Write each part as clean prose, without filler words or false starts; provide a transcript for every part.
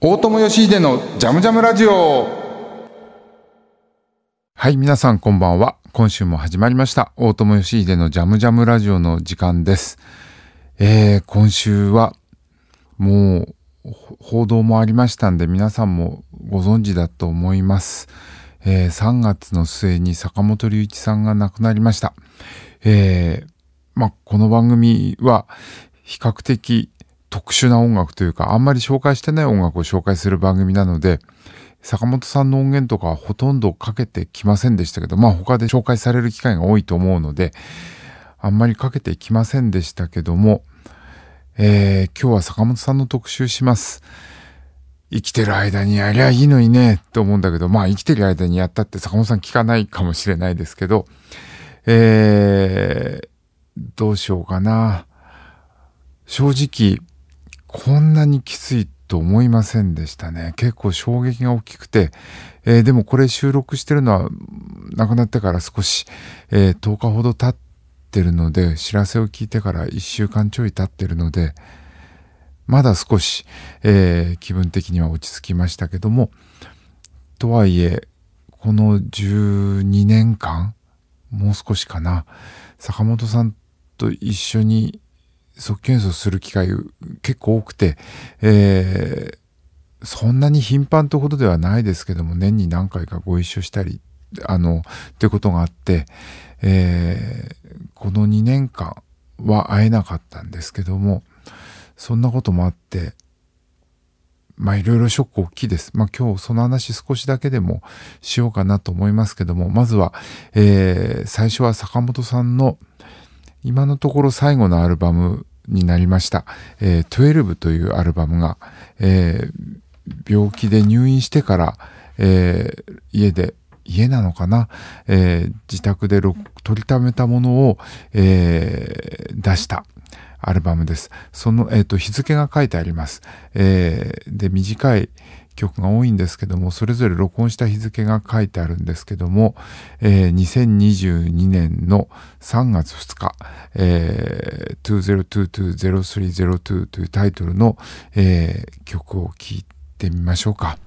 大友義秀のジャムジャムラジオ。はい、皆さんこんばんは。今週も始まりました大友義秀のジャムジャムラジオの時間です。今週はもう報道もありましたんで、皆さんもご存知だと思います。3月の末に坂本龍一さんが亡くなりました。この番組は比較的特殊な音楽というか、あんまり紹介してない音楽を紹介する番組なので、坂本さんの音源とかはほとんどかけてきませんでしたけど、他で紹介される機会が多いと思うので、あんまりかけてきませんでしたけども、今日は坂本さんの特集します。生きてる間にやりゃいいのにねって思うんだけど、生きてる間にやったって坂本さん聞かないかもしれないですけど、どうしようかな。正直、こんなにきついと思いませんでしたね。結構衝撃が大きくて、でもこれ収録してるのは亡くなってから少し、10日ほど経ってるので、知らせを聞いてから1週間ちょい経ってるので、まだ少し、気分的には落ち着きましたけども、とはいえ、この12年間、もう少しかな、坂本さんと一緒に即興演奏する機会結構多くて、そんなに頻繁というほどではないですけども、年に何回かご一緒したり、ということがあって、この2年間は会えなかったんですけども、そんなこともあって、いろいろショック大きいです。今日その話少しだけでもしようかなと思いますけども、まずは、最初は坂本さんの今のところ最後のアルバムになりました。12というアルバムが、病気で入院してから、家なのかな、自宅で取りためたものを、出したアルバムです。その、日付が書いてあります。で、短い曲が多いんですけども、それぞれ録音した日付が書いてあるんですけども、2022年の3月2日、2022-0302というタイトルの、曲を聴いてみましょうか。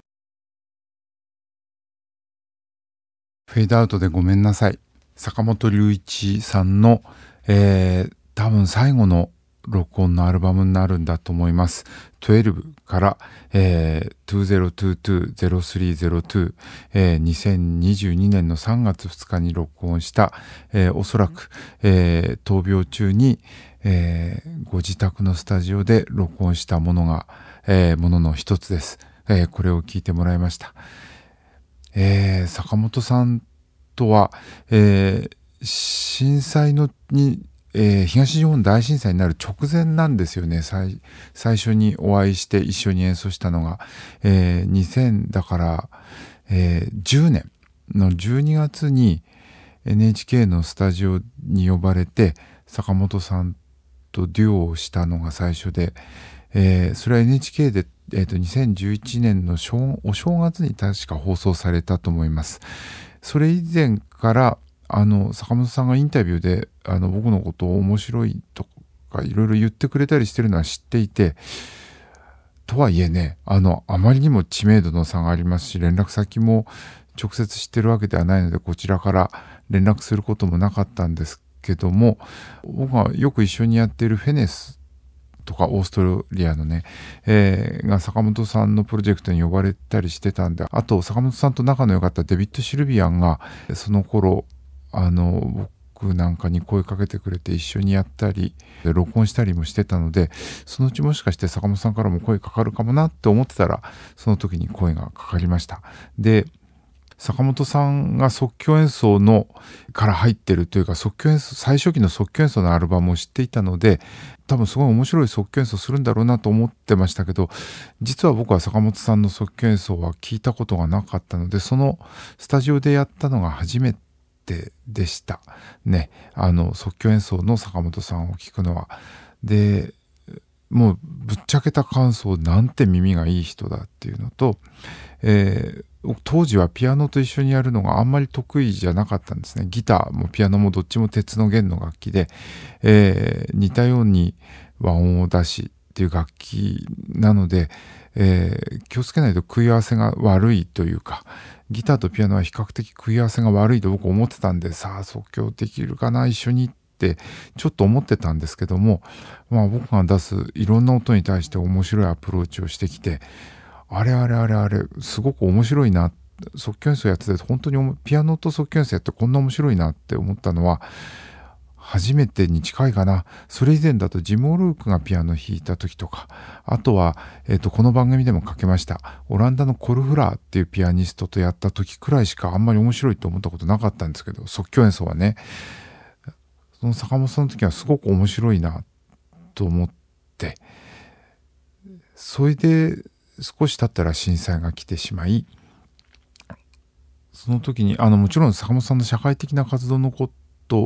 フェードアウトでごめんなさい。坂本龍一さんの、多分最後の録音のアルバムになるんだと思います。12から、2022-0302、2022年の3月2日に録音した、おそらく、闘病中に、ご自宅のスタジオで録音したものの一つです。これを聞いてもらいました。坂本さんとは、震災東日本大震災になる直前なんですよね。最初にお会いして一緒に演奏したのが、2000だから、10年の12月に NHK のスタジオに呼ばれて坂本さんとデュオをしたのが最初で、それは NHK で、2011年のお正月に確か放送されたと思います。それ以前から坂本さんがインタビューで僕のことを面白いとかいろいろ言ってくれたりしてるのは知っていて、とはいえね、あまりにも知名度の差がありますし、連絡先も直接知ってるわけではないので、こちらから連絡することもなかったんですけども、僕がよく一緒にやっているフェネスとかオーストリアのね、が坂本さんのプロジェクトに呼ばれたりしてたんで、あと坂本さんと仲の良かったデビッド・シルビアンがその頃僕なんかに声かけてくれて一緒にやったり録音したりもしてたので、そのうちもしかして坂本さんからも声かかるかもなって思ってたら、その時に声がかかりました。で、坂本さんが即興演奏から入ってるというか、最初期の即興演奏のアルバムを知っていたので、多分すごい面白い即興演奏するんだろうなと思ってましたけど、実は僕は坂本さんの即興演奏は聞いたことがなかったので、そのスタジオでやったのが初めてでしたね。即興演奏の坂本さんを聞くのは。で、もうぶっちゃけた感想、なんて耳がいい人だっていうのと、当時はピアノと一緒にやるのがあんまり得意じゃなかったんですね。ギターもピアノもどっちも鉄の弦の楽器で、似たように和音を出しっていう楽器なので、 気をつけないと食い合わせが悪いというか、ギターとピアノは比較的食い合わせが悪いと僕思ってたんで、さあ即興できるかな一緒にってちょっと思ってたんですけども、僕が出すいろんな音に対して面白いアプローチをしてきて、あれあれあれあれすごく面白いな、即興演奏やってて本当にピアノと即興演奏やってこんな面白いなって思ったのは初めてに近いかな。それ以前だとジム・オルークがピアノ弾いた時とか、あとは、この番組でもかけましたオランダのコルフラーっていうピアニストとやった時くらいしかあんまり面白いと思ったことなかったんですけど、即興演奏はね、その坂本さんの時はすごく面白いなと思って、それで少し経ったら震災が来てしまい、その時にもちろん坂本さんの社会的な活動のこと、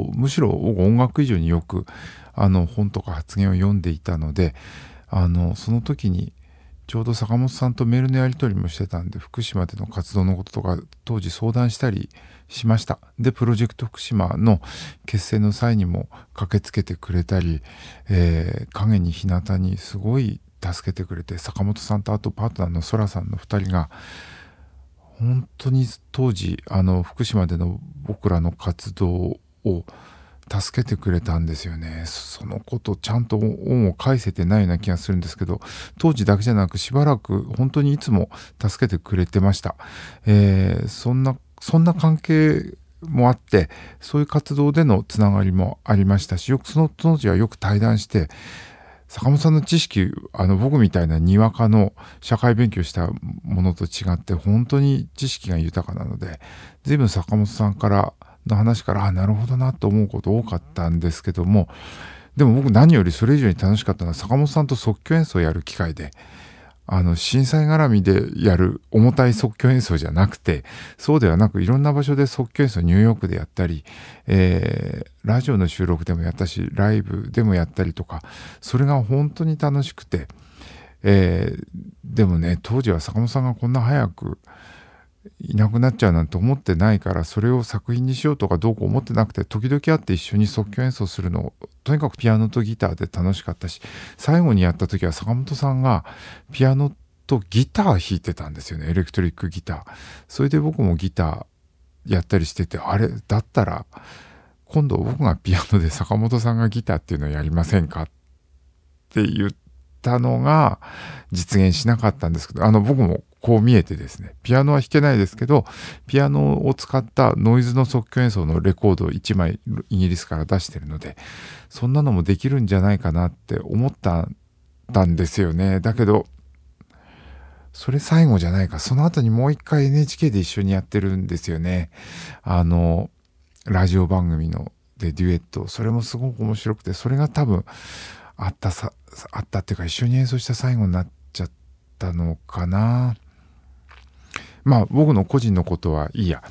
むしろ僕音楽以上によく本とか発言を読んでいたので、その時にちょうど坂本さんとメールのやり取りもしてたんで、福島での活動のこととか当時相談したりしました。でプロジェクト福島の結成の際にも駆けつけてくれたり、影に日向にすごい助けてくれて、坂本さんとあとパートナーのソラさんの2人が本当に当時福島での僕らの活動を助けてくれたんですよね。そのことちゃんと恩を返せてないような気がするんですけど、当時だけじゃなくしばらく本当にいつも助けてくれてました。そんな関係もあって、そういう活動でのつながりもありましたし、よくその当時はよく対談して、坂本さんの知識、僕みたいなにわかの社会勉強したものと違って本当に知識が豊かなので、随分坂本さんからの話からなるほどなと思うこと多かったんですけども、でも僕何よりそれ以上に楽しかったのは坂本さんと即興演奏をやる機会で、震災絡みでやる重たい即興演奏じゃなくて、そうではなくいろんな場所で即興演奏ニューヨークでやったり、ラジオの収録でもやったしライブでもやったりとか、それが本当に楽しくて、でもね当時は坂本さんがこんな早くいなくなっちゃうなんて思ってないから、それを作品にしようとかどうか思ってなくて、時々会って一緒に即興演奏するのとにかくピアノとギターで楽しかったし、最後にやった時は坂本さんがピアノとギター弾いてたんですよね、エレクトリックギター。それで僕もギターやったりしてて、あれだったら今度僕がピアノで坂本さんがギターっていうのをやりませんかって言ったのが実現しなかったんですけど、僕もこう見えてですね、ピアノは弾けないですけど、ピアノを使ったノイズの即興演奏のレコードを1枚イギリスから出してるので、そんなのもできるんじゃないかなって思ったんですよね。だけどそれ最後じゃないか、その後にもう一回 NHK で一緒にやってるんですよね。ラジオ番組のでデュエット、それもすごく面白くて、それが多分あったっていうか一緒に演奏した最後になっちゃったのかな。僕の個人のことはいいや。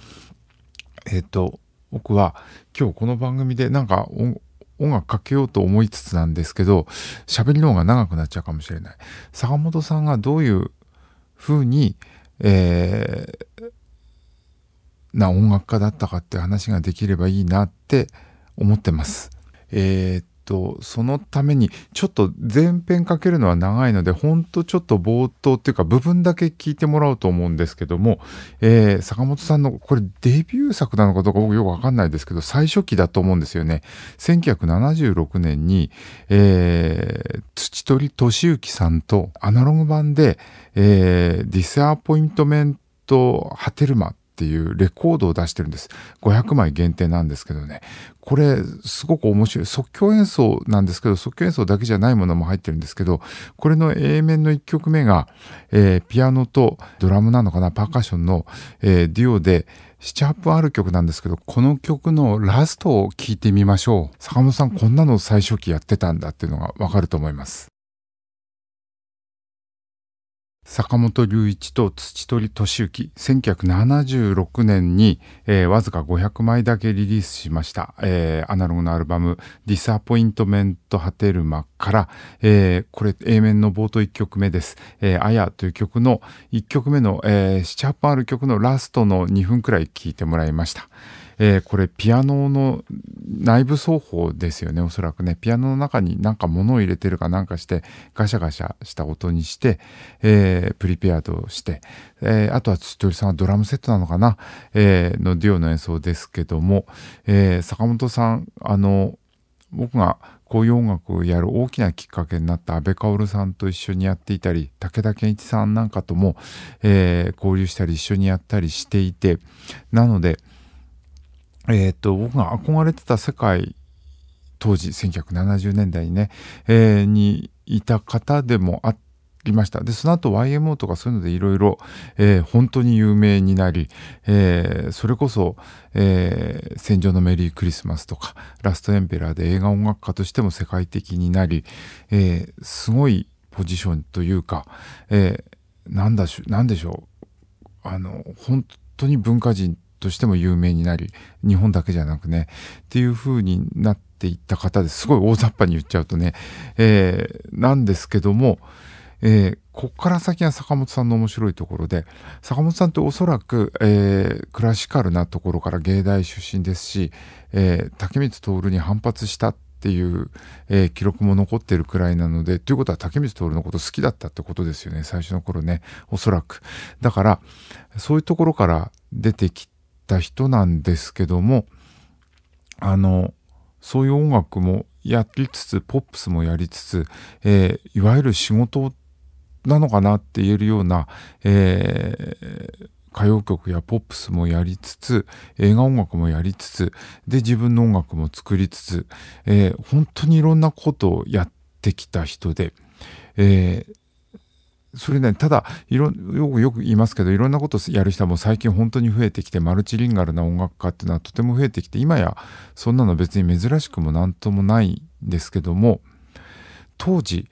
僕は今日この番組でなんか音楽かけようと思いつつなんですけど、喋りの方が長くなっちゃうかもしれない。坂本さんがどういう風に、な音楽家だったかって話ができればいいなって思ってます。そのためにちょっと前編かけるのは長いので、ほんとちょっと冒頭っていうか部分だけ聞いてもらおうと思うんですけども、坂本さんのこれデビュー作なのかどうか僕よくわかんないですけど、最初期だと思うんですよね。1976年に、土取俊之さんとアナログ版で、ディスアポイントメントハテルマっていうレコードを出してるんです。500枚限定なんですけどね。これすごく面白い。即興演奏なんですけど、即興演奏だけじゃないものも入ってるんですけど、これの A 面の1曲目が、ピアノとドラムなのかな、パーカッションの、デュオで7、8分ある曲なんですけど、この曲のラストを聴いてみましょう。坂本さんこんなの最初期やってたんだっていうのがわかると思います。坂本龍一と土取俊之、1976年に、わずか500枚だけリリースしました、アナログのアルバムディサポイントメントハテルマから、これ A 面の冒頭1曲目です。あやという曲の1曲目の、7、8分ある曲のラストの2分くらい聴いてもらいました。 これピアノの内部奏法ですよね、おそらくね。ピアノの中になんか物を入れてるかなんかしてガシャガシャした音にして、プリペアドして、あとは土鳥さんはドラムセットなのかな、のデュオの演奏ですけども、坂本さん、僕がこういう音楽をやる大きなきっかけになった安倍薫さんと一緒にやっていたり、武田健一さんなんかとも、交流したり一緒にやったりしていて、なので、僕が憧れてた世界、当時1970年代にね、にいた方でもありました。で、その後 YMO とかそういうのでいろいろ本当に有名になり、それこそ、戦場のメリークリスマスとかラストエンペラーで映画音楽家としても世界的になり、すごいポジションというか、なんでしょう、本当に文化人としても有名になり、日本だけじゃなくねっていう風になっていった方です。すごい大雑把に言っちゃうとね、なんですけども、こっから先が坂本さんの面白いところで、坂本さんっておそらく、クラシカルなところから芸大出身ですし、竹光徹に反発したっていう、記録も残ってるくらいなので、ということは竹光徹のこと好きだったってことですよね、最初の頃ね、おそらく。だからそういうところから出てきた人なんですけども、そういう音楽もやりつつ、ポップスもやりつつ、いわゆる仕事なのかなって言えるような、歌謡曲やポップスもやりつつ、映画音楽もやりつつ、で自分の音楽も作りつつ、本当にいろんなことをやってきた人で、それね、ただよく言いますけど、いろんなことをやる人はもう最近本当に増えてきて、マルチリンガルな音楽家っていうのはとても増えてきて、今やそんなの別に珍しくもなんともないんですけども、当時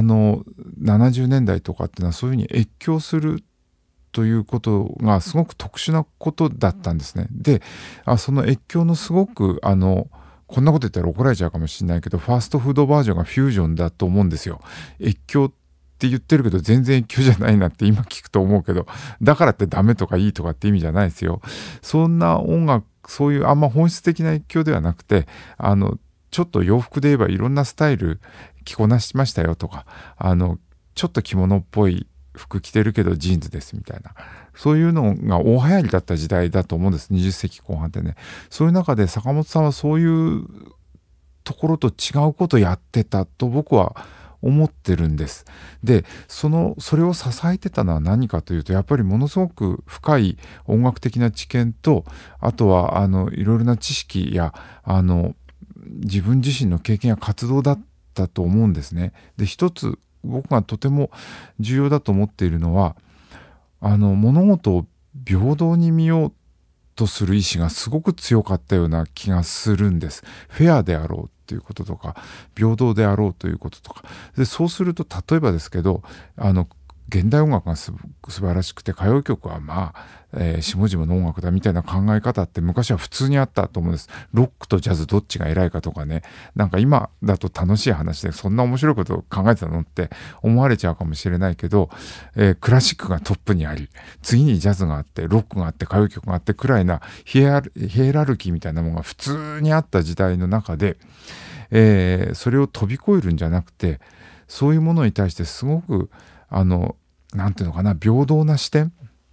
70年代とかっていうのはそういうふうに越境するということがすごく特殊なことだったんですね。で、その越境のすごくこんなこと言ったら怒られちゃうかもしれないけど、ファーストフードバージョンがフュージョンだと思うんですよ。越境って言ってるけど全然越境じゃないなって今聞くと思うけど、だからってダメとかいいとかって意味じゃないですよ。そんな音楽、そういうあんま本質的な越境ではなくて、ちょっと洋服で言えばいろんなスタイル着こなしましたよとか、ちょっと着物っぽい服着てるけどジーンズですみたいな、そういうのが大流行りだった時代だと思うんです。20世紀後半ってね。そういう中で坂本さんはそういうところと違うことをやってたと僕は思ってるんです。で、それを支えてたのは何かというと、やっぱりものすごく深い音楽的な知見と、あとはいろいろな知識や自分自身の経験や活動だったと思うんですね。で、一つ僕がとても重要だと思っているのは、物事を平等に見ようとする意志がすごく強かったような気がするんです。フェアであろうということとか、平等であろうということとか。で、そうすると例えばですけど、現代音楽が素晴らしくて、歌謡曲は下々の音楽だみたいな考え方って昔は普通にあったと思うんです。ロックとジャズどっちが偉いかとかね、なんか今だと楽しい話でそんな面白いことを考えてたのって思われちゃうかもしれないけど、クラシックがトップにあり、次にジャズがあって、ロックがあって、歌謡曲があってくらいなヒエラルキーみたいなものが普通にあった時代の中で、それを飛び越えるんじゃなくて、そういうものに対してすごくなんていうのかな、平等な視点、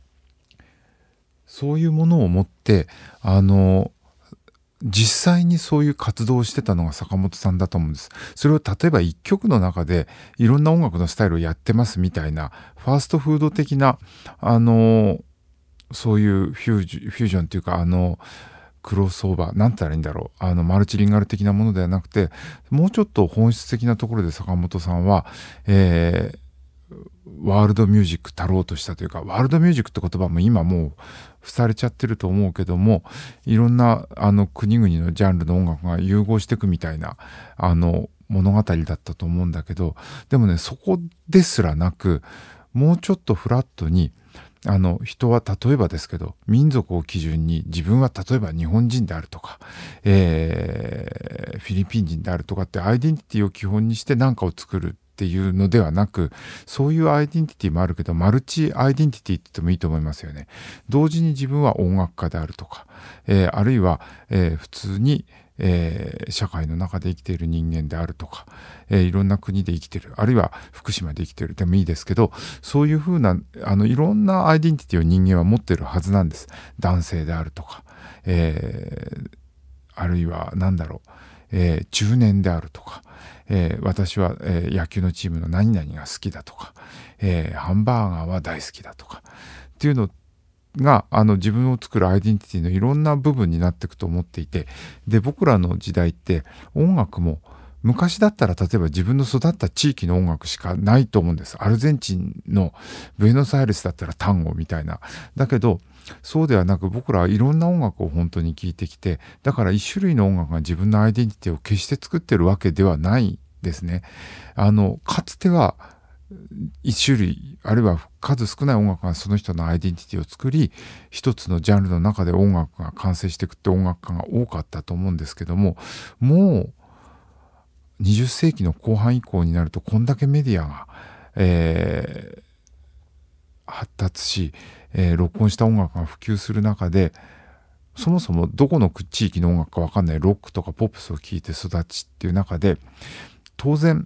そういうものを持って、実際にそういう活動をしてたのが坂本さんだと思うんです。それを例えば一曲の中でいろんな音楽のスタイルをやってますみたいな、ファーストフード的な、そういうフュージョンっていうか、クロスオーバー、なんて言ったらいいんだろう。マルチリンガル的なものではなくて、もうちょっと本質的なところで坂本さんは、ワールドミュージック足ろうとしたというか、ワールドミュージックって言葉も今もう付されちゃってると思うけども、いろんな国々のジャンルの音楽が融合していくみたいな物語だったと思うんだけど、でもね、そこですらなく、もうちょっとフラットに、人は例えばですけど、民族を基準に自分は例えば日本人であるとか、フィリピン人であるとかってアイデンティティを基本にして何かを作るっていうのではなく、そういうアイデンティティもあるけど、マルチアイデンティティって言ってもいいと思いますよね。同時に自分は音楽家であるとか、あるいは、普通に、社会の中で生きている人間であるとか、いろんな国で生きている、あるいは福島で生きているでもいいですけど、そういうふうないろんなアイデンティティを人間は持っているはずなんです。男性であるとか、あるいは中年であるとか、私は、野球のチームの何々が好きだとか、ハンバーガーは大好きだとかっていうのが自分を作るアイデンティティのいろんな部分になっていくと思っていて、で僕らの時代って音楽も昔だったら例えば自分の育った地域の音楽しかないと思うんです。アルゼンチンのブエノスアイレスだったらタンゴみたいな。だけどそうではなく、僕らはいろんな音楽を本当に聴いてきて、だから一種類の音楽が自分のアイデンティティを決して作ってるわけではないですね。かつては一種類あるいは数少ない音楽がその人のアイデンティティを作り、一つのジャンルの中で音楽が完成していくって音楽家が多かったと思うんですけども、もう20世紀の後半以降になるとこんだけメディアが、発達し、録音した音楽が普及する中で、そもそもどこの地域の音楽か分かんないロックとかポップスを聴いて育ちっていう中で、当然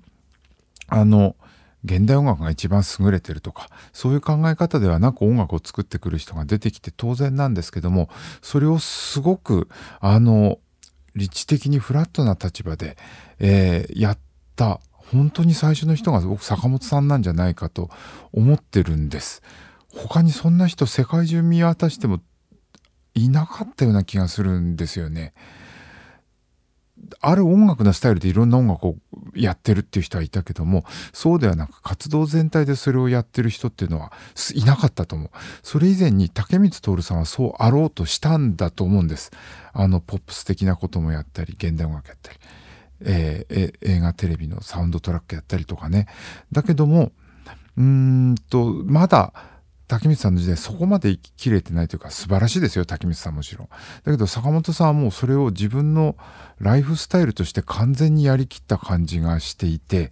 現代音楽が一番優れてるとか、そういう考え方ではなく音楽を作ってくる人が出てきて当然なんですけども、それをすごく理知的にフラットな立場で、やった本当に最初の人が僕坂本さんなんじゃないかと思ってるんです。他にそんな人世界中見渡してもいなかったような気がするんですよね。ある音楽のスタイルでいろんな音楽をやってるっていう人はいたけども、そうではなく活動全体でそれをやってる人っていうのはいなかったと思う。それ以前に竹光徹さんはそうあろうとしたんだと思うんです。ポップス的なこともやったり、現代音楽やったり、映画テレビのサウンドトラックやったりとかね。だけどもまだ竹光さんの時代そこまで切れてないというか、素晴らしいですよ竹光さんもちろん。だけど坂本さんはもうそれを自分のライフスタイルとして完全にやりきった感じがしていて、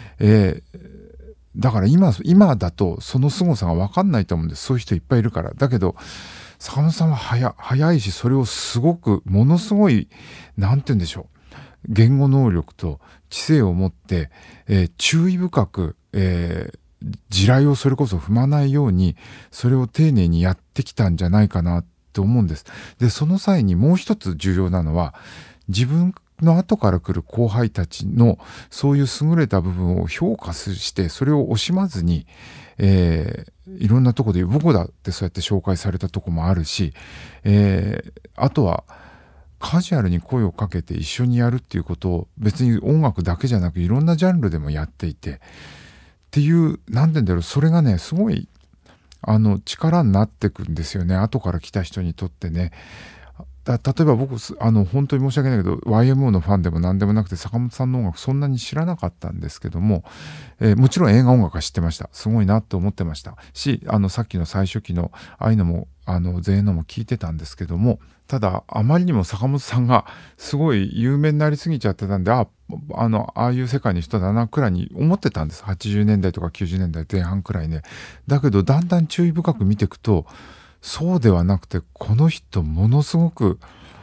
だから今だとその凄さが分かんないと思うんです。そういう人いっぱいいるから。だけど坂本さんは早いし、それをすごくものすごいなんて言うんでしょう、言語能力と知性を持って、注意深く、地雷をそれこそ踏まないようにそれを丁寧にやってきたんじゃないかなと思うんです。でその際にもう一つ重要なのは、自分の後から来る後輩たちのそういう優れた部分を評価してそれを惜しまずに、いろんなとこで僕だってそうやって紹介されたとこもあるし、あとはカジュアルに声をかけて一緒にやるっていうことを別に音楽だけじゃなくいろんなジャンルでもやっていてっていう、なんて言うんだろう、それがねすごい力になってくんですよね、後から来た人にとってね。例えば僕本当に申し訳ないけど YMO のファンでも何でもなくて坂本さんの音楽そんなに知らなかったんですけども、もちろん映画音楽は知ってました。すごいなと思ってましたし、さっきの最初期のああいうのも前のも聞いてたんですけども、ただあまりにも坂本さんがすごい有名になりすぎちゃってたんで、ああいう世界の人だなくらいに思ってたんです。80年代とか90年代前半くらいね。だけどだんだん注意深く見ていくと、そうではなくて、この人ものすごく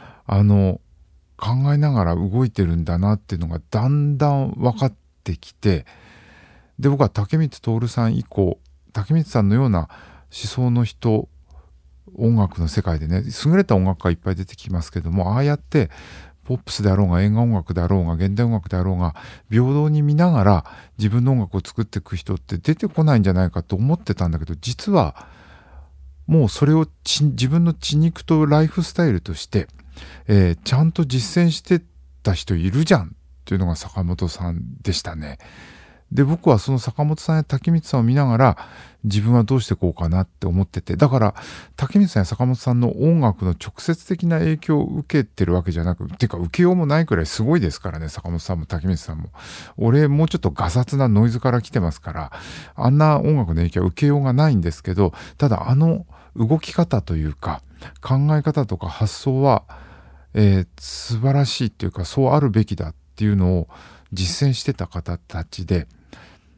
考えながら動いてるんだなっていうのがだんだん分かってきて、で僕は竹光徹さん以降、竹光さんのような思想の人、音楽の世界でね優れた音楽家いっぱい出てきますけども、ああやってポップスであろうが映画音楽であろうが現代音楽であろうが平等に見ながら自分の音楽を作っていく人って出てこないんじゃないかと思ってたんだけど、実はもうそれを自分の血肉とライフスタイルとして、ちゃんと実践してた人いるじゃんっていうのが坂本さんでしたね。で僕はその坂本さんや竹光さんを見ながら自分はどうしてこうかなって思ってて、だから竹光さんや坂本さんの音楽の直接的な影響を受けてるわけじゃなくてか受けようもないくらいすごいですからね、坂本さんも竹光さんも。俺もうちょっとガサツなノイズから来てますから、あんな音楽の影響は受けようがないんですけど、ただ動き方というか考え方とか発想は、素晴らしいっていうかそうあるべきだっていうのを実践してた方たちで、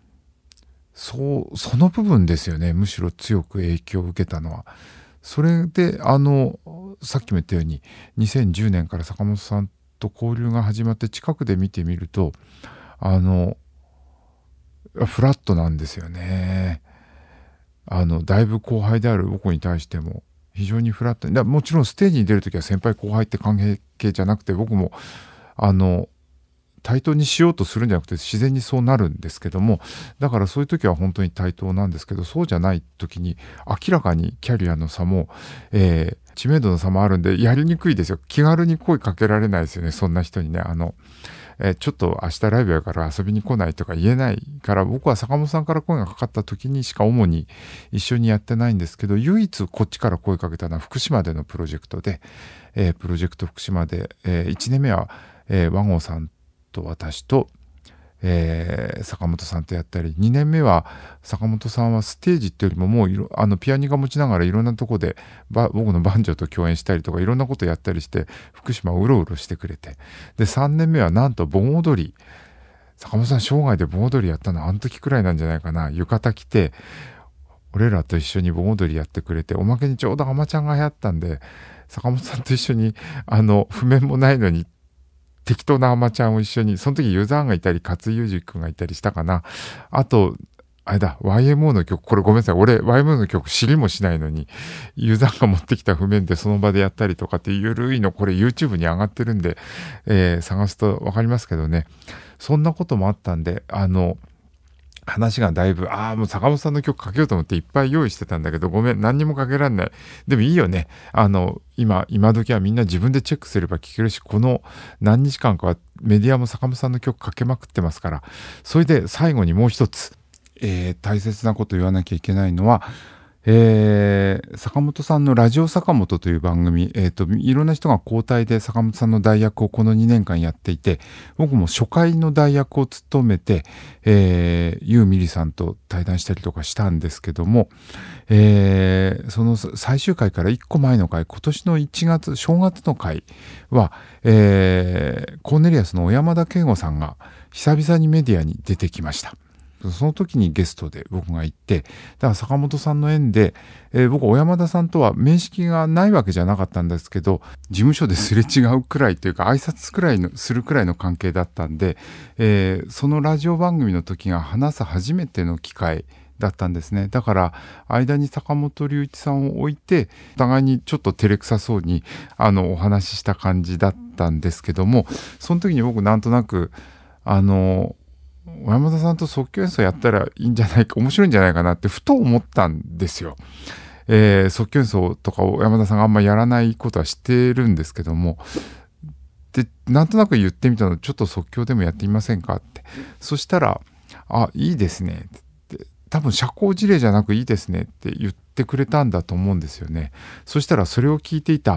その部分ですよね。むしろ強く影響を受けたのは。それで、さっきも言ったように、2010年から坂本さんと交流が始まって近くで見てみると、あの、フラットなんですよね。だいぶ後輩である僕に対しても、非常にフラットに。もちろんステージに出るときは先輩後輩って関係じゃなくて、僕も、あの、対等にしようとするんじゃなくて自然にそうなるんですけども、だからそういう時は本当に対等なんですけど、そうじゃない時に明らかにキャリアの差も、知名度の差もあるんでやりにくいですよ。気軽に声かけられないですよね、そんな人にね。ちょっと明日ライブやから遊びに来ないとか言えないから、僕は坂本さんから声がかかった時にしか主に一緒にやってないんですけど、唯一こっちから声かけたのは福島でのプロジェクトで、プロジェクト福島で、1年目は、和合さんと私と、坂本さんとやったり、2年目は坂本さんはステージっていうよりももうピアニカ持ちながらいろんなとこで僕のバンジョーと共演したりとかいろんなことやったりして福島をうろうろしてくれて、で3年目はなんと盆踊り、坂本さん生涯で盆踊りやったのあの時くらいなんじゃないかな。浴衣着て俺らと一緒に盆踊りやってくれて、おまけにちょうどアマちゃんが流行ったんで、坂本さんと一緒に譜面もないのに適当なアマちゃんを一緒に、その時ユーザーがいたり勝裕二君がいたりしたかな。あとあれだ、YMO の曲、これごめんなさい、俺 YMO の曲知りもしないのにユーザーが持ってきた譜面でその場でやったりとかっていうゆるいの、これ YouTube に上がってるんで、探すとわかりますけどね。そんなこともあったんで、話がだいぶ、もう坂本さんの曲かけようと思っていっぱい用意してたんだけど、ごめん、何にもかけられない。でもいいよね。今時はみんな自分でチェックすれば聴けるし、この何日間かはメディアも坂本さんの曲かけまくってますから。それで最後にもう一つ、大切なこと言わなきゃいけないのは、坂本さんのラジオ坂本という番組、いろんな人が交代で坂本さんの代役をこの2年間やっていて、僕も初回の代役を務めて、ユーミリさんと対談したりとかしたんですけども、その最終回から1個前の回、今年の1月、正月の回は、コーネリアスの小山田圭吾さんが久々にメディアに出てきました。その時にゲストで僕が行って、だから坂本さんの縁で、僕小山田さんとは面識がないわけじゃなかったんですけど、事務所ですれ違うくらいというか挨拶くらいのするくらいの関係だったんで、そのラジオ番組の時が話す初めての機会だったんですね。だから間に坂本龍一さんを置いて、お互いにちょっと照れくさそうにお話しした感じだったんですけども、その時に僕なんとなく小山田さんと即興演奏やったらいいんじゃないか、面白いんじゃないかなってふと思ったんですよ。即興演奏とかを小山田さんがあんまやらないことは知ってるんですけども、でなんとなく言ってみたの、ちょっと即興でもやってみませんかって。そしたらいいですねって、多分社交辞令じゃなくいいですねって言ってくれたんだと思うんですよね。そしたらそれを聞いていた、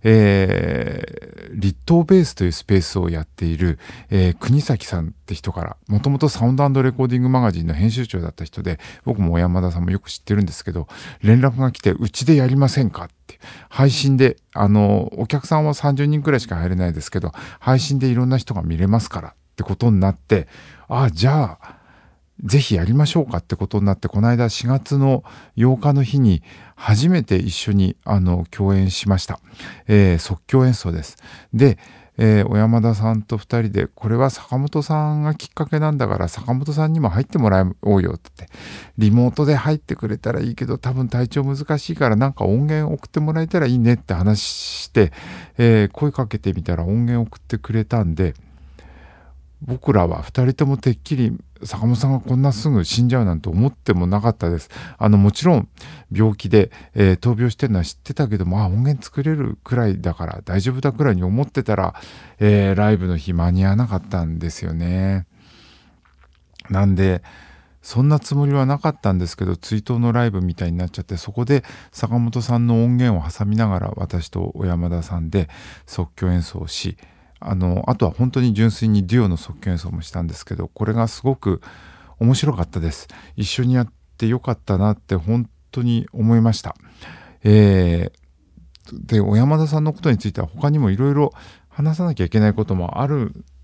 立東ベースというスペースをやっている、国崎さんって人から、もともとサウンド&レコーディングマガジンの編集長だった人で、僕も小山田さんもよく知ってるんですけど、連絡が来て、うちでやりませんかって、配信でお客さんは30人くらいしか入れないですけど、配信でいろんな人が見れますからってことになって、じゃあぜひやりましょうかってことになって、この間4月の8日の日に初めて一緒に共演しました。即興演奏です。で、小山田さんと2人で、これは坂本さんがきっかけなんだから坂本さんにも入ってもらおうよって言って、リモートで入ってくれたらいいけど多分体調難しいからなんか音源送ってもらえたらいいねって話して、声かけてみたら音源送ってくれたんで、僕らは2人ともてっきり坂本さんがこんなすぐ死んじゃうなんて思ってもなかったです。もちろん病気で、闘病してるのは知ってたけども、音源作れるくらいだから大丈夫だくらいに思ってたら、ライブの日間に合わなかったんですよね。なんでそんなつもりはなかったんですけど、追悼のライブみたいになっちゃって、そこで坂本さんの音源を挟みながら私と小山田さんで即興演奏をし、あとは本当に純粋にデュオの即興演奏もしたんですけど、これがすごく面白かったです。一緒にやってよかったなって本当に思いました。で、小山田さんのことについては他にもいろいろ話さなきゃいけないこともある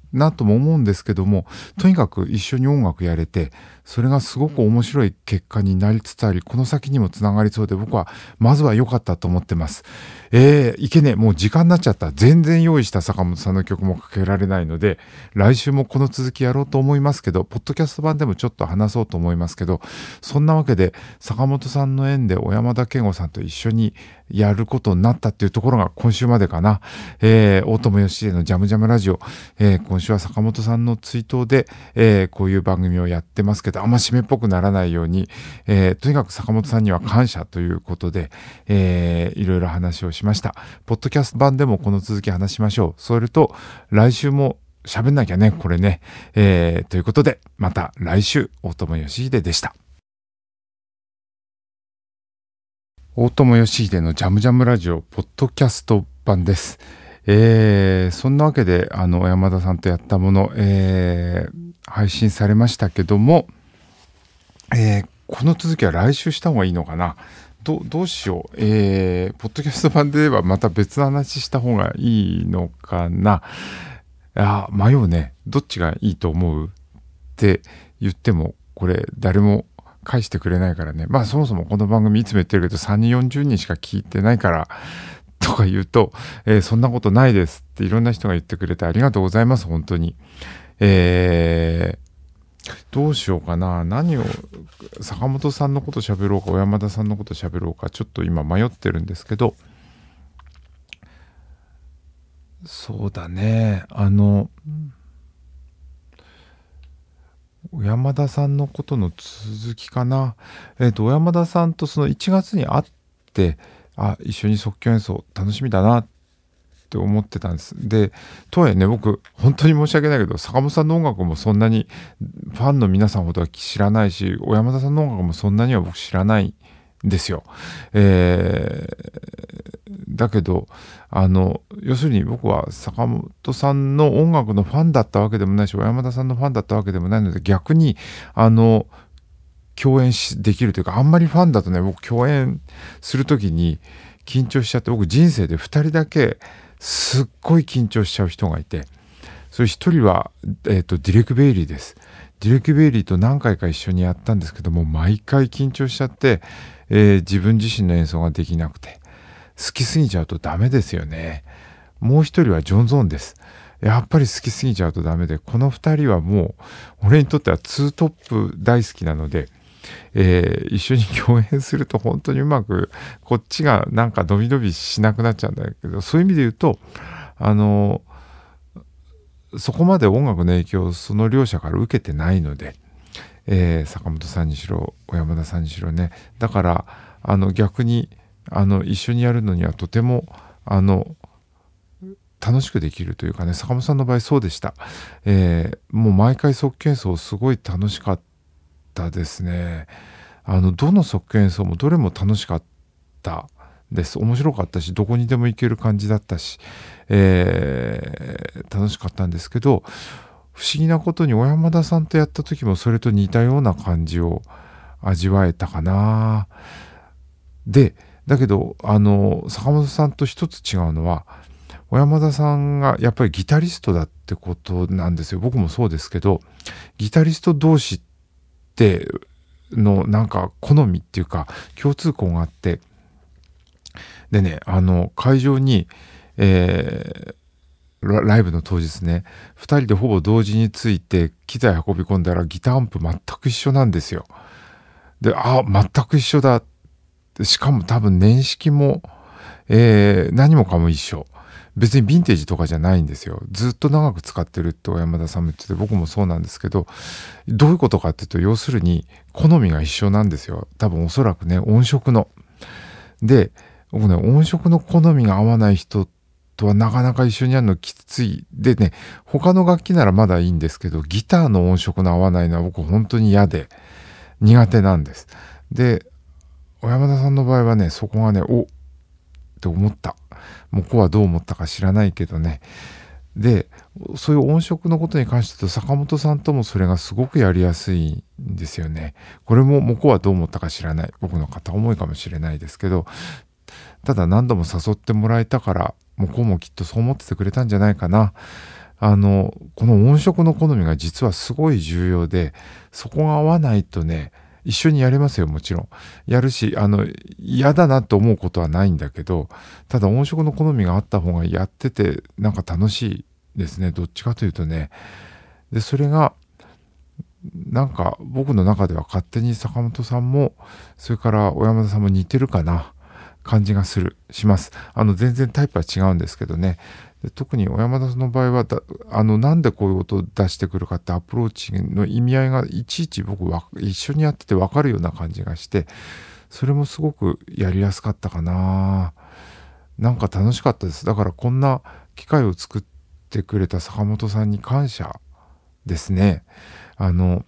なとも思うんですけども、とにかく一緒に音楽やれて、それがすごく面白い結果になりつつあり、この先にもつながりそうで、僕はまずは良かったと思ってます。いけねえ、もう時間になっちゃった。全然用意した坂本さんの曲もかけられないので、来週もこの続きやろうと思いますけど、ポッドキャスト版でもちょっと話そうと思いますけど、そんなわけで坂本さんの縁で小山田圭吾さんと一緒にやることになったっていうところが今週までかな。大友義秀のジャムジャムラジオ、今週は坂本さんの追悼で、こういう番組をやってますけど、あんま締めっぽくならないように、とにかく坂本さんには感謝ということで、いろいろ話をしました。ポッドキャスト版でもこの続き話しましょう。それと来週も喋んなきゃね、これね。ということで、また来週、大友義秀でした。大友義秀のジャムジャムラジオポッドキャスト版です。そんなわけで小山田さんとやったもの、配信されましたけども、この続きは来週した方がいいのかな。どうしよう。ポッドキャスト版ではまた別の話した方がいいのかな。迷うね。どっちがいいと思うって言っても、これ誰も返してくれないからね。まあそもそもこの番組いつも言ってるけど3人40人しか聞いてないからとか言うと、そんなことないですっていろんな人が言ってくれてありがとうございます、本当に。どうしようかな。何を、坂本さんのこと喋ろうか、小山田さんのこと喋ろうか、ちょっと今迷ってるんですけど、そうだね。小山田さんのことの続きかな。小山田さんとその1月に会って、一緒に即興演奏楽しみだなって思ってたんです。で、とはいえね、僕、本当に申し訳ないけど、坂本さんの音楽もそんなにファンの皆さんほどは知らないし、小山田さんの音楽もそんなには僕知らないんですよ。だけど、要するに僕は坂本さんの音楽のファンだったわけでもないし、小山田さんのファンだったわけでもないので、逆に、共演できるというか、あんまりファンだとね、僕共演するときに緊張しちゃって、僕人生で2人だけすっごい緊張しちゃう人がいて、それ1人は、ディレク・ベイリーです。ディレク・ベイリーと何回か一緒にやったんですけども、毎回緊張しちゃって、自分自身の演奏ができなくて、好きすぎちゃうとダメですよね。もう一人はジョン・ゾーンです。やっぱり好きすぎちゃうとダメで、この2人はもう俺にとってはツートップ大好きなので、一緒に共演すると本当にうまくこっちがなんかドビドビしなくなっちゃうんだけど、そういう意味で言うとそこまで音楽の影響をその両者から受けてないので、坂本さんにしろ小山田さんにしろね。だから逆に一緒にやるのにはとても楽しくできるというかね、坂本さんの場合そうでした。もう毎回即興演奏すごい楽しかったですね。どの即興演奏もどれも楽しかったです。面白かったし、どこにでも行ける感じだったし、楽しかったんですけど、不思議なことに小山田さんとやった時もそれと似たような感じを味わえたかな。で、だけど、坂本さんと一つ違うのは、小山田さんがやっぱりギタリストだってことなんですよ。僕もそうですけど、ギタリスト同士ってのなんか好みっていうか共通項があって、でね、会場に、ライブの当日ね、2人でほぼ同時について機材運び込んだらギターアンプ全く一緒なんですよ。で、全く一緒だ。しかも多分年式も、何もかも一緒。別にヴィンテージとかじゃないんですよ。ずっと長く使ってるって小山田さんも言ってて、僕もそうなんですけど、どういうことかっていうと、要するに好みが一緒なんですよ。多分おそらくね、音色の。で、僕ね、音色の好みが合わない人とはなかなか一緒にやるのきつい。でね、他の楽器ならまだいいんですけど、ギターの音色の合わないのは僕本当に嫌で苦手なんです。で、小山田さんの場合はね、そこがね、って思った。向こうはどう思ったか知らないけどね。で、そういう音色のことに関して言うと、坂本さんともそれがすごくやりやすいんですよね。これも向こうはどう思ったか知らない。僕の片思いかもしれないですけど、ただ何度も誘ってもらえたから、向こうもきっとそう思っててくれたんじゃないかな。 この音色の好みが実はすごい重要で、そこが合わないとね、一緒にやれますよ、もちろん。やるし、嫌だなと思うことはないんだけど、ただ音色の好みがあった方がやってて、なんか楽しいですね。どっちかというとね。で、それが、なんか僕の中では勝手に坂本さんも、それから小山田さんも似てるかな、感じがします。全然タイプは違うんですけどね。で特に小山田さんの場合はなんでこういう音を出してくるかってアプローチの意味合いがいちいち僕は一緒にやってて分かるような感じがして、それもすごくやりやすかったかな。なんか楽しかったです。だからこんな機会を作ってくれた坂本さんに感謝ですね。あの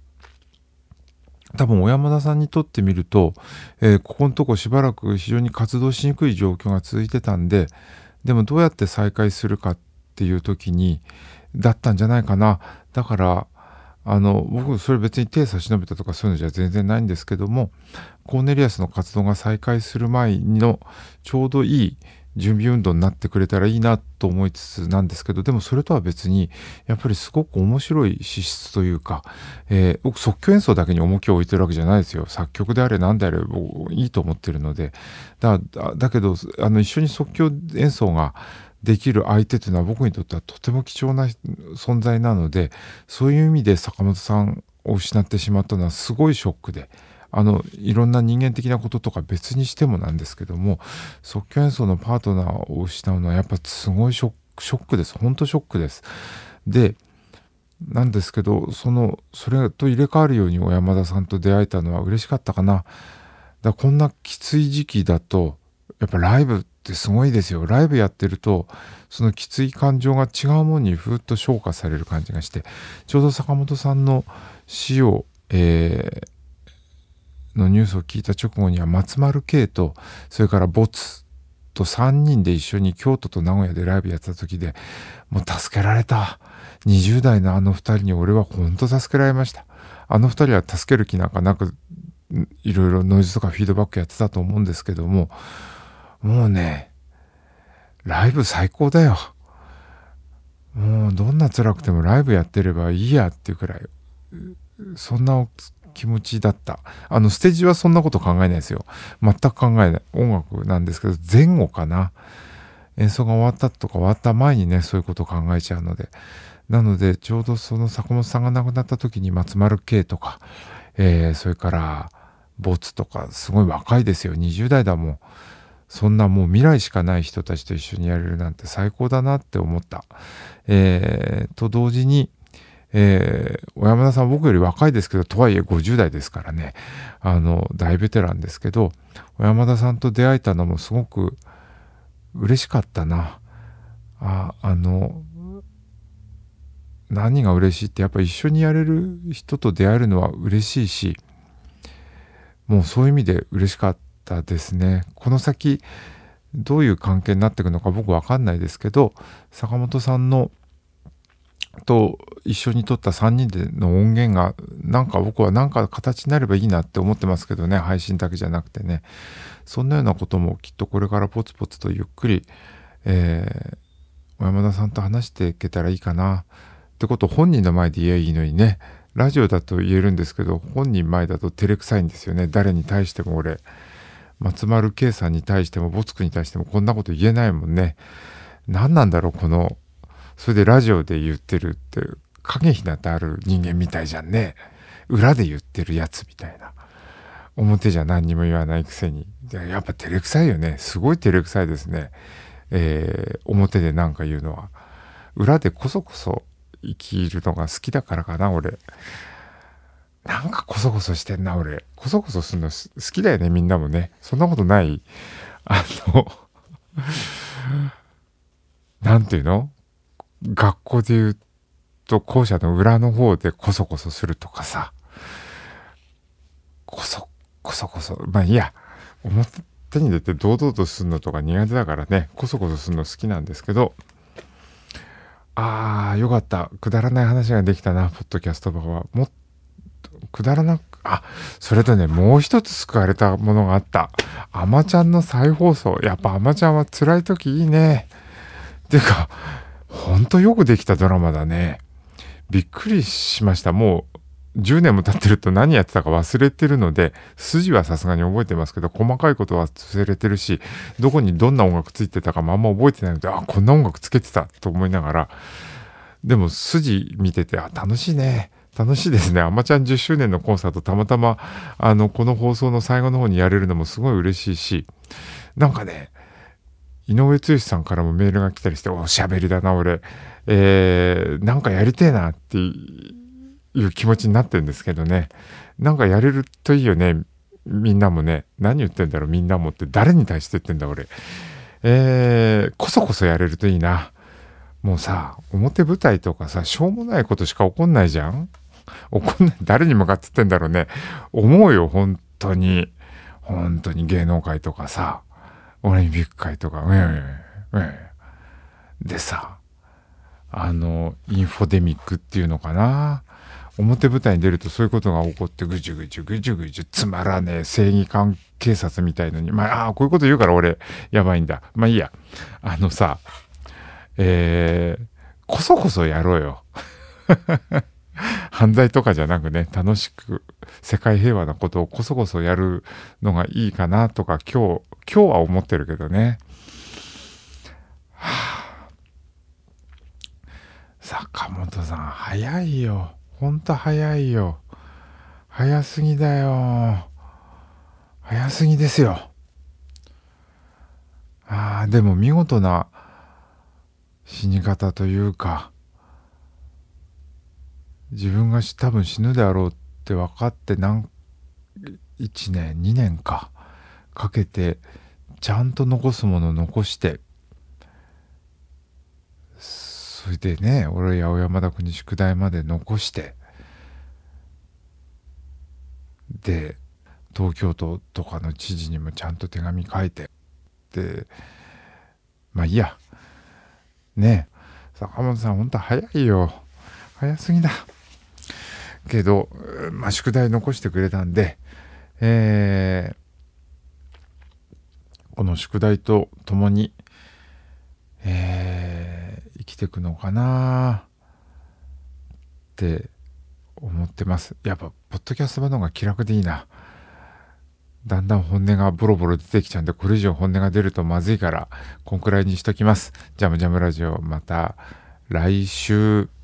多分小山田さんにとってみると、ここのとこしばらく非常に活動しにくい状況が続いてたんで、でもどうやって再開するかっていう時にだったんじゃないかな。だから僕それ別に手差し伸べたとかそういうのじゃ全然ないんですけども、コーネリアスの活動が再開する前のちょうどいい準備運動になってくれたらいいなと思いつつなんですけど、でもそれとは別にやっぱりすごく面白い資質というか、僕即興演奏だけに重きを置いてるわけじゃないですよ。作曲であれ何であれ僕いいと思ってるので、だけど一緒に即興演奏ができる相手というのは僕にとってはとても貴重な存在なので、そういう意味で坂本さんを失ってしまったのはすごいショックで、いろんな人間的なこととか別にしてもなんですけども、即興演奏のパートナーを失うのはやっぱすごいショックです。本当ショックです。で、なんですけど、それと入れ替わるように小山田さんと出会えたのは嬉しかったかな。こんなきつい時期だと、やっぱライブってすごいですよ。ライブやってると、そのきつい感情が違うものにふーっと昇華される感じがして、ちょうど坂本さんの死を、のニュースを聞いた直後には松丸圭と、それからボツと3人で一緒に京都と名古屋でライブやった時で、もう助けられた。20代のあの2人に俺は本当助けられました。あの2人は助ける気なんかなく、いろいろノイズとかフィードバックやってたと思うんですけども、もうね、ライブ最高だよ。もうどんな辛くてもライブやってればいいやっていうくらい、そんな気持ちだった。ステージはそんなこと考えないですよ。全く考えない。音楽なんですけど、前後かな。演奏が終わったとか終わった前にね、そういうことを考えちゃうので。なので、ちょうどその坂本さんが亡くなった時に松丸圭とか、それから、ボツとか、すごい若いですよ。20代だもん。そんなもう未来しかない人たちと一緒にやれるなんて最高だなって思った。と同時に、小山田さん僕より若いですけど、とはいえ50代ですからね、大ベテランですけど、小山田さんと出会えたのもすごく嬉しかったな。何が嬉しいってやっぱ一緒にやれる人と出会えるのは嬉しいし、もうそういう意味で嬉しかったですね。この先どういう関係になっていくのか僕わかんないですけど、坂本さんのと一緒に撮った3人での音源がなんか僕はなんか形になればいいなって思ってますけどね、配信だけじゃなくてね、そんなようなこともきっとこれからポツポツとゆっくり、小山田さんと話していけたらいいかなってことを本人の前で言えばいいのにね、ラジオだと言えるんですけど本人前だと照れくさいんですよね。誰に対しても俺、松丸圭さんに対してもボツクに対してもこんなこと言えないもんね。何なんだろうこの、それでラジオで言ってるって影ひなたある人間みたいじゃんね。裏で言ってるやつみたいな。表じゃ何にも言わないくせに。やっぱ照れくさいよね。すごい照れくさいですね。表で何か言うのは。裏でこそこそ生きるのが好きだからかな、俺。なんかこそこそしてんな、俺。こそこそするの好きだよね、みんなもね。そんなことない。の、なんていうの、学校で言うと校舎の裏の方でこそこそするとかさ。こそこそ。まあいいや。表に出て堂々とするのとか苦手だからね、こそこそするの好きなんですけど、よかった。くだらない話ができたな、ポッドキャスト版は。もっとくだらなく、それとね、もう一つ救われたものがあった。アマちゃんの再放送。やっぱアマちゃんは辛い時いいね。っていうか、 ほんとよくできたドラマだね。びっくりしました。もう10年も経ってると何やってたか忘れてるので、筋はさすがに覚えてますけど、細かいことは忘れてるし、どこにどんな音楽ついてたかもあんま覚えてないので、あ、こんな音楽つけてたと思いながら、でも筋見てて、あ、楽しいね。楽しいですね。あまちゃん10周年のコンサートたまたま、この放送の最後の方にやれるのもすごい嬉しいし、なんかね、井上剛さんからもメールが来たりして、おしゃべりだな、俺。なんかやりてえなっていう気持ちになってるんですけどね。なんかやれるといいよね。みんなもね。何言ってんだろう、みんなもって誰に対して言ってんだ、俺。こそこそやれるといいな。もうさ、表舞台とかさ、しょうもないことしか起こんないじゃん。起こんない。誰に向かって言ってんだろうね。思うよ、本当に。本当に芸能界とかさ、オリンピック界とか、でさ、インフォデミックっていうのかな。表舞台に出るとそういうことが起こってぐじゅぐじゅぐじゅぐじゅつまらねえ正義官警察みたいのに、まあ、こういうこと言うから俺やばいんだ。まあいいや。さ、こそこそやろうよ。犯罪とかじゃなくね、楽しく世界平和なことをこそこそやるのがいいかなとか今日は思ってるけどね。坂本さん、早いよ。ほんと早いよ。早すぎだよ。早すぎですよ。でも見事な死に方というか、自分が多分死ぬであろうって分かって1年、2年かけて、ちゃんと残すもの残して、それでね、俺や青山田君に宿題まで残して、で、東京都とかの知事にもちゃんと手紙書いて、で、まあいいや。ねえ、坂本さんほんと早いよ。早すぎだ。けど、まあ宿題残してくれたんで、この宿題とともに、生きていくのかなって思ってます。やっぱポッドキャスト版の方が気楽でいいな。だんだん本音がボロボロ出てきちゃうんで、これ以上本音が出るとまずいから、こんくらいにしときます。ジャムジャムラジオ、また来週。